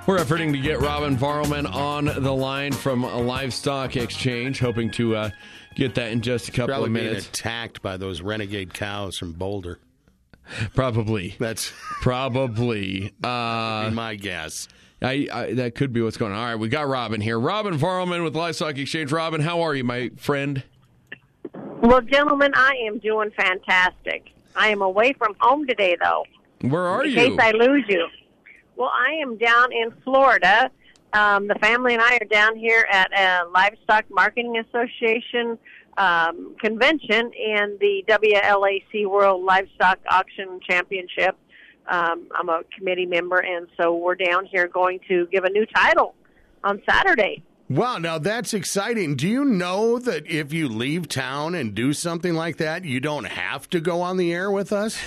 We're efforting to get Robin Varlman on the line from a Livestock Exchange, hoping to get that in just a couple Probably of minutes. being attacked by those renegade cows from Boulder. Probably. That's Probably. be my guess. That could be what's going on. All right, we got Robin here. Robin Varlman with Livestock Exchange. Robin, how are you, my friend? Well, gentlemen, I am doing fantastic. I am away from home today, though. Where are you? In case I lose you. Well, I am down in Florida. The family and I are down here at a Livestock Marketing Association convention and the WLAC World Livestock Auction Championship. I'm a committee member, and so we're down here going to give a new title on Saturday. Wow, now that's exciting. Do you know that if you leave town and do something like that, you don't have to go on the air with us?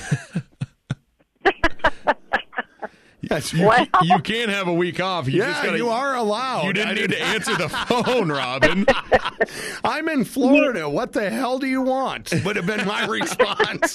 Yes, You can't have a week off. You are allowed. You didn't need to answer the phone, Robin. I'm in Florida. What the hell do you want? Would have been my response.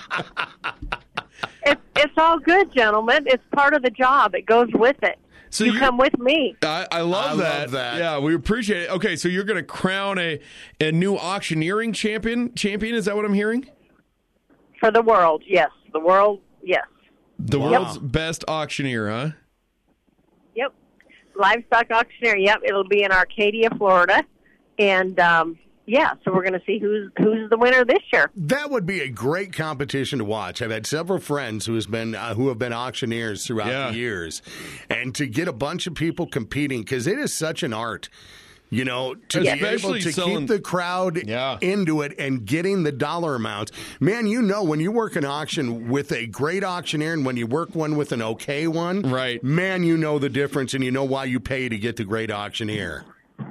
It's all good, gentlemen. It's part of the job. It goes with it. So you come with me. I love that. Love that. Yeah, we appreciate it. Okay, so you're going to crown a new auctioneering champion? Is that what I'm hearing? For the world, yes. The world, yes. The world's best auctioneer, huh? Yep. Livestock auctioneer, yep. It'll be in Arcadia, Florida. And, so we're going to see who's the winner this year. That would be a great competition to watch. I've had several friends who have been auctioneers throughout the years. And to get a bunch of people competing, because it is such an art. You know, to be able to keep the crowd into it and getting the dollar amounts. Man, you know, when you work an auction with a great auctioneer and when you work one with an okay one, right? Man, you know the difference and you know why you pay to get the great auctioneer.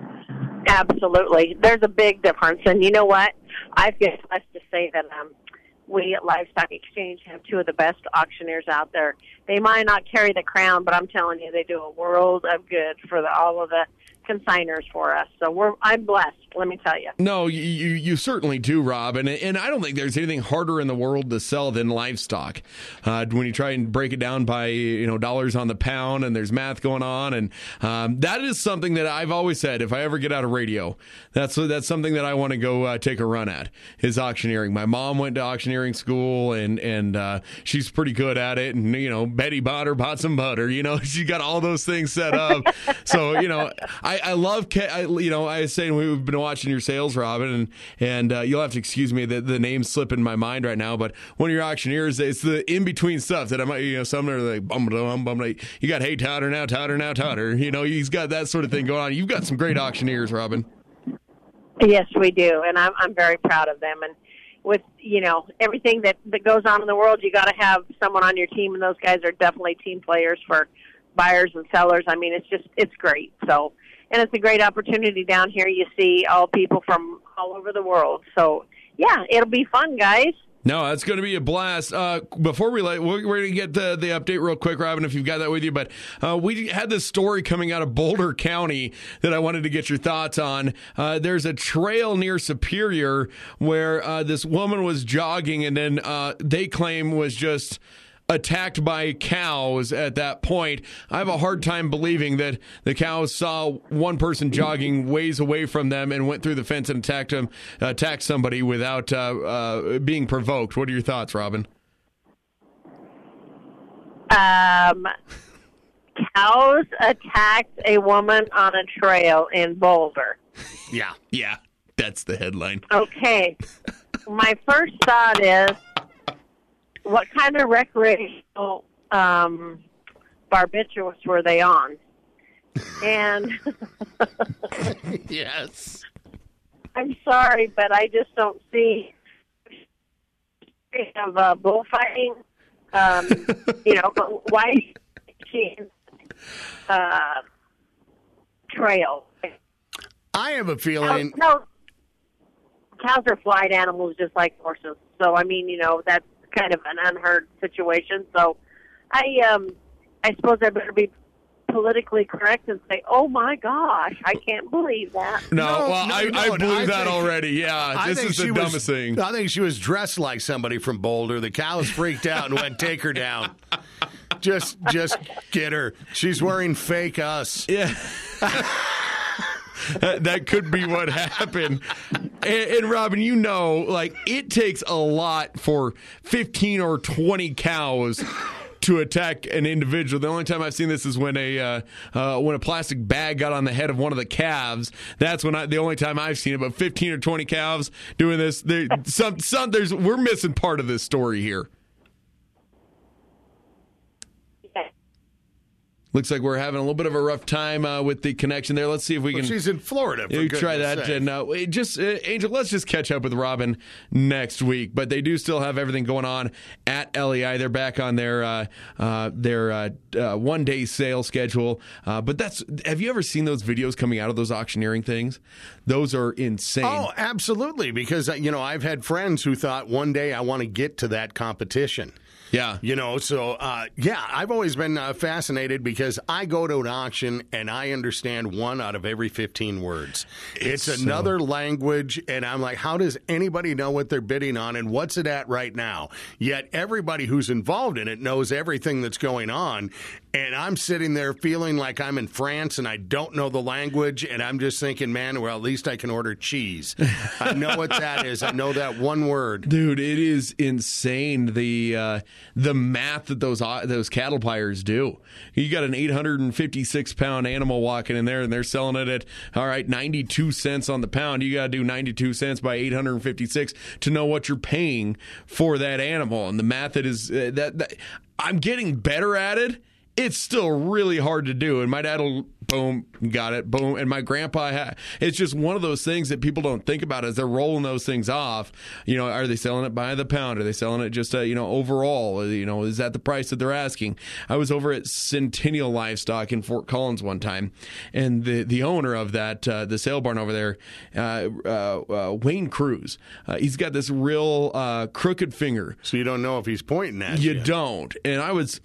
Absolutely. There's a big difference. And you know what? I feel blessed to say that we at Livestock Exchange have two of the best auctioneers out there. They might not carry the crown, but I'm telling you, they do a world of good for all of the consigners for us. So I'm blessed, let me tell you. No, you certainly do, Rob. And I don't think there's anything harder in the world to sell than livestock. When you try and break it down by dollars on the pound, and there's math going on, and that is something that I've always said. If I ever get out of radio, that's something that I want to go take a run at is auctioneering. My mom went to auctioneering school, and she's pretty good at it. And Betty bought some butter. She got all those things set up. So I love, I was saying we've been watching your sales, Robin, and you'll have to excuse me that the name's slipping my mind right now, but one of your auctioneers, it's the in-between stuff that I might, some are like, bum, you got, hey, Towder now, Towder. He's got that sort of thing going on. You've got some great auctioneers, Robin. Yes, we do, and I'm very proud of them. And with, everything that goes on in the world, you got to have someone on your team, and those guys are definitely team players for buyers and sellers. I mean, it's great. So, and it's a great opportunity down here. You see all people from all over the world. So, yeah, it'll be fun, guys. No, that's going to be a blast. Before we're going to get the update real quick, Robin, if you've got that with you. But we had this story coming out of Boulder County that I wanted to get your thoughts on. There's a trail near Superior where this woman was jogging and then they claim was just attacked by cows at that point. I have a hard time believing that the cows saw one person jogging ways away from them and went through the fence and attacked somebody without being provoked. What are your thoughts, Robin? Cows attacked a woman on a trail in Boulder. Yeah, that's the headline. Okay. My first thought is, what kind of recreational barbiturates were they on? And yes, I'm sorry, but I just don't see of bullfighting. Why she trail? I have a feeling. No, cows are flight animals just like horses. So I mean, that's kind of an unheard situation. So I suppose I better be politically correct and say, oh my gosh, I can't believe that. I believe that already. Yeah, this is the dumbest thing. I think she was dressed like somebody from Boulder. The cows freaked out and went, take her down. Just get her. She's wearing fake us. Yeah. That could be what happened. And Robin, you know, like, it takes a lot for 15 or 20 cows to attack an individual. The only time I've seen this is when a plastic bag got on the head of one of the calves. That's the only time I've seen it. But 15 or 20 calves doing this, we're missing part of this story here. Looks like we're having a little bit of a rough time with the connection there. Let's see if we can. She's in Florida. Try that. Sake. And Angel, let's just catch up with Robin next week. But they do still have everything going on at LEI. They're back on their 1-day sale schedule. But have you ever seen those videos coming out of those auctioneering things? Those are insane. Oh, absolutely. Because I've had friends who thought one day I want to get to that competition. Yeah. I've always been fascinated because I go to an auction and I understand 1 out of every 15 words. It's another language, and I'm like, how does anybody know what they're bidding on and what's it at right now? Yet everybody who's involved in it knows everything that's going on, and I'm sitting there feeling like I'm in France and I don't know the language, and I'm just thinking, man, well, at least I can order cheese. I know what that is. I know that one word. Dude, it is insane, the math that those cattle buyers do. You got an 856-pound animal walking in there, and they're selling it at, 92 cents on the pound. You got to do 92 cents by 856 to know what you're paying for that animal. And the math that is that I'm getting better at it. It's still really hard to do. And my dad will, boom, got it, boom. And my grandpa, it's just one of those things that people don't think about as they're rolling those things off. Are they selling it by the pound? Are they selling it just, overall? Is that the price that they're asking? I was over at Centennial Livestock in Fort Collins one time, and the owner of that, the sale barn over there, Wayne Cruz, he's got this real crooked finger. So you don't know if he's pointing at you. You don't. And I was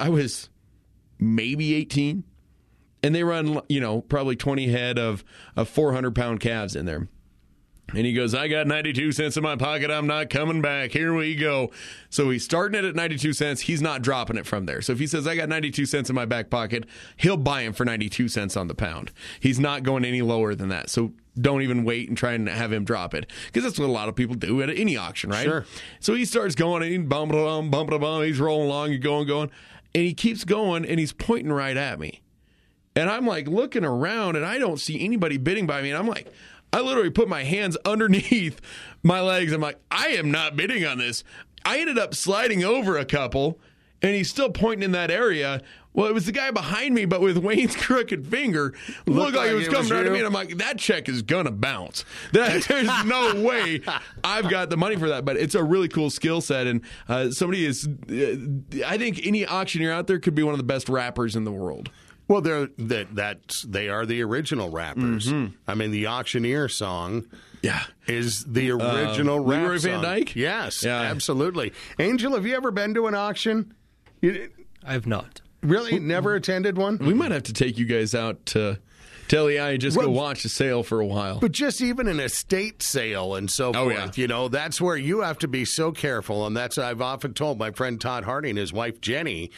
maybe 18, and they run, probably 20 head of 400-pound calves in there. And he goes, I got 92 cents in my pocket. I'm not coming back. Here we go. So he's starting it at 92 cents. He's not dropping it from there. So if he says, I got 92 cents in my back pocket, he'll buy him for 92 cents on the pound. He's not going any lower than that. So don't even wait and try and have him drop it, because that's what a lot of people do at any auction, right? Sure. So he starts going, and he's rolling along and going. And he keeps going, and he's pointing right at me. And I'm like looking around, and I don't see anybody bidding by me. And I'm like, I literally put my hands underneath my legs. I'm like, I am not bidding on this. I ended up sliding over a couple, and he's still pointing in that area. Well, it was the guy behind me, but with Wayne's crooked finger, looked like he was coming right at me. And I'm like, that check is going to bounce. There's no way I've got the money for that. But it's a really cool skill set. And somebody is, I think any auctioneer out there could be one of the best rappers in the world. Well, they are the original rappers. Mm-hmm. I mean, the Auctioneer song is the original rap Leroy song. Van Dyke? Yes, absolutely. Angel, have you ever been to an auction? I have not. Really? Never attended one? We might have to take you guys out to LEI and just go watch a sale for a while. But just even an estate sale and so forth, that's where you have to be so careful. And that's, I've often told my friend Todd Hardy and his wife Jenny,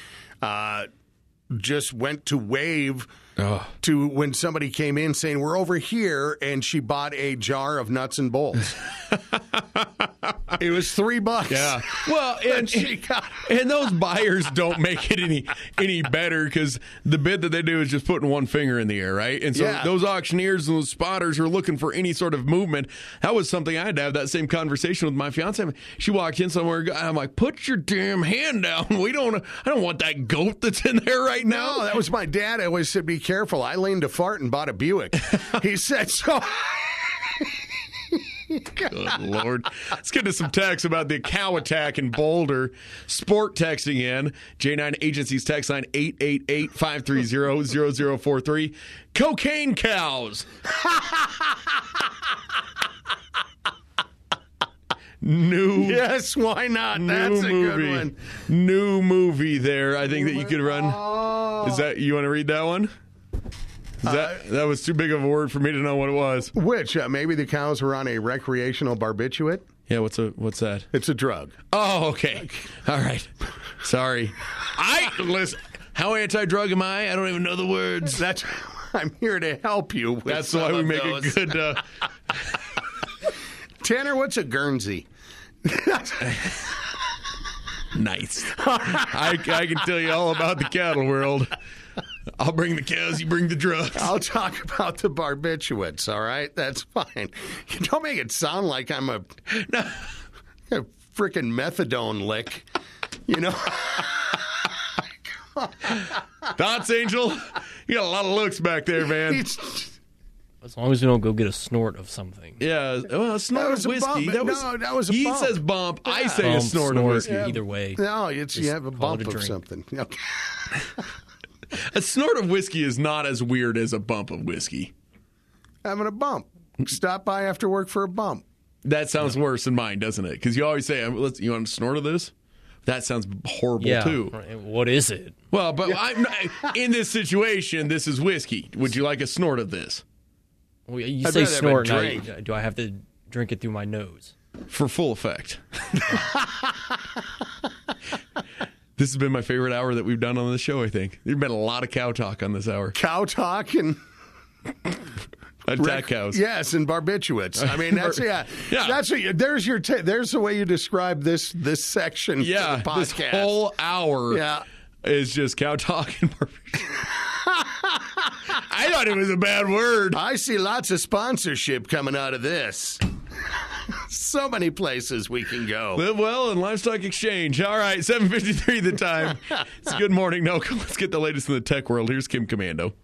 just went to wave to when somebody came in saying, we're over here, and she bought a jar of nuts and bolts. It was $3. Yeah. Well, and those buyers don't make it any better, because the bid that they do is just putting one finger in the air, right? And so those auctioneers and those spotters are looking for any sort of movement. That was something I had to have that same conversation with my fiance. She walked in somewhere, I'm like, put your damn hand down. I don't want that goat that's in there right now. No, that was my dad. I always said, be careful. I leaned to fart and bought a Buick. He said so. Good Lord. Let's get to some texts about the cow attack in Boulder. Sport texting in. J9 Agency's text line 888-530-0043. Cocaine cows. Yes, why not? That's a good one. New movie there, I think, that you could run. Is that, you want to read that one? That was too big of a word for me to know what it was. Which, maybe the cows were on a recreational barbiturate? Yeah, what's that? It's a drug. Oh, okay. All right. Sorry. Listen, How anti-drug am I? I don't even know the words. I'm here to help you with That's why we make those. a good... Tanner, what's a Guernsey? Nice. I can tell you all about the cattle world. I'll bring the cows, you bring the drugs. I'll talk about the barbiturates, all right? That's fine. You don't make it sound like I'm a freaking methadone lick, you know? Thoughts, Angel? You got a lot of looks back there, man. As long as you don't go get a snort of something. Yeah, well, a snort of whiskey. That was a bump. He says bump. Yeah. I say Bump, a snort of whiskey. Yeah. Either way. No, you have a bump of something. Okay. A snort of whiskey is not as weird as a bump of whiskey. Having a bump. Stop by after work for a bump. That sounds worse than mine, doesn't it? Because you always say, you want a snort of this? That sounds horrible, too. What is it? Well, but in this situation, this is whiskey. Would you like a snort of this? Well, you say snort, do I have to drink it through my nose? For full effect. This has been my favorite hour that we've done on the show, I think. There's been a lot of cow talk on this hour. Cow talk and... Attack cows. Yes, and barbiturates. I mean, that's That's there's the way you describe this section of the podcast. This whole hour is just cow talk and barbiturates. I thought it was a bad word. I see lots of sponsorship coming out of this. So many places we can go. Live well and Livestock Exchange. All right, 7:53 the time. It's Good Morning, Noka. Let's get the latest in the tech world. Here's Kim Komando.